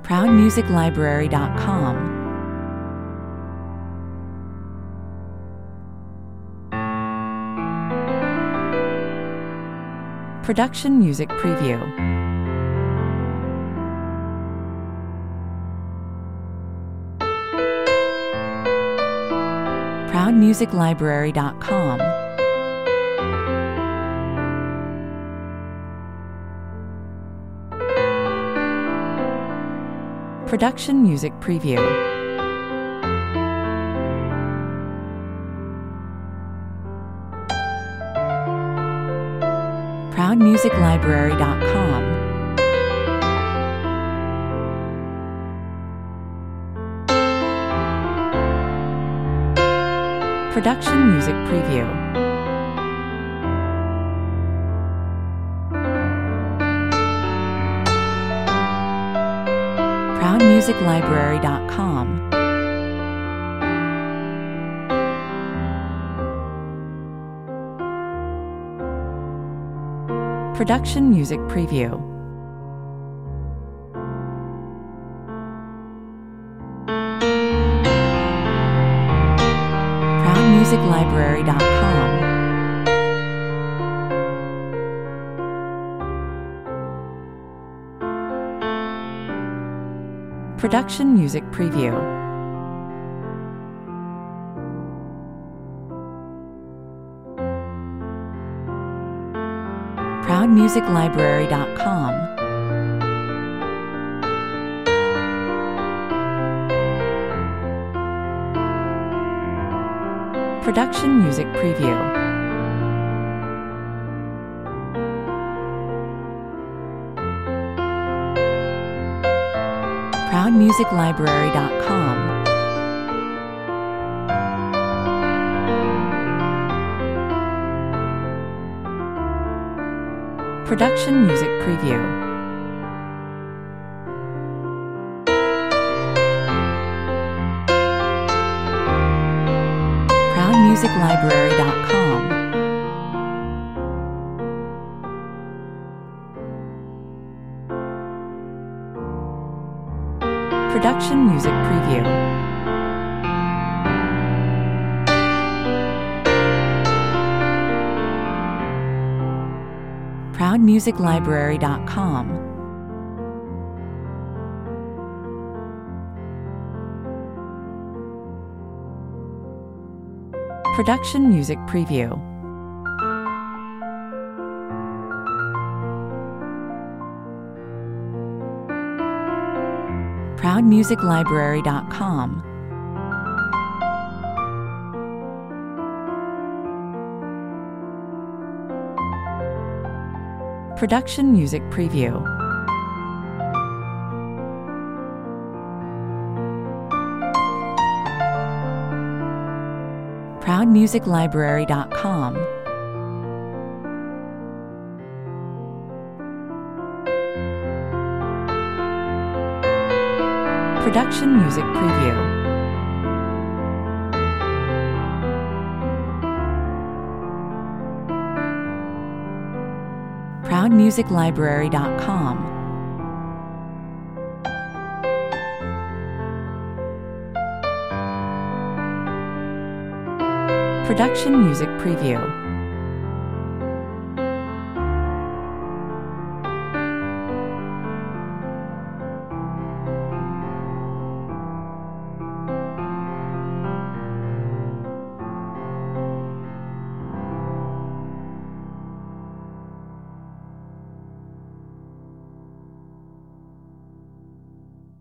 ProudMusicLibrary.com. Production Music Preview. ProudMusicLibrary.com. Production Music Preview. ProudMusicLibrary.com. Production Music Preview. ProudMusicLibrary.com. Production Music Preview. ProudMusicLibrary.com. Production Music Preview. ProudMusicLibrary.com. Production Music Preview. ProudMusicLibrary.com. Production Music Preview. ProudMusicLibrary.com. Production Music Preview. ProudMusicLibrary.com. Production Music Preview. ProudMusicLibrary.com. Production Music Preview. ProudMusicLibrary.com. Production Music Preview. ProudMusicLibrary.com. Production Music Preview.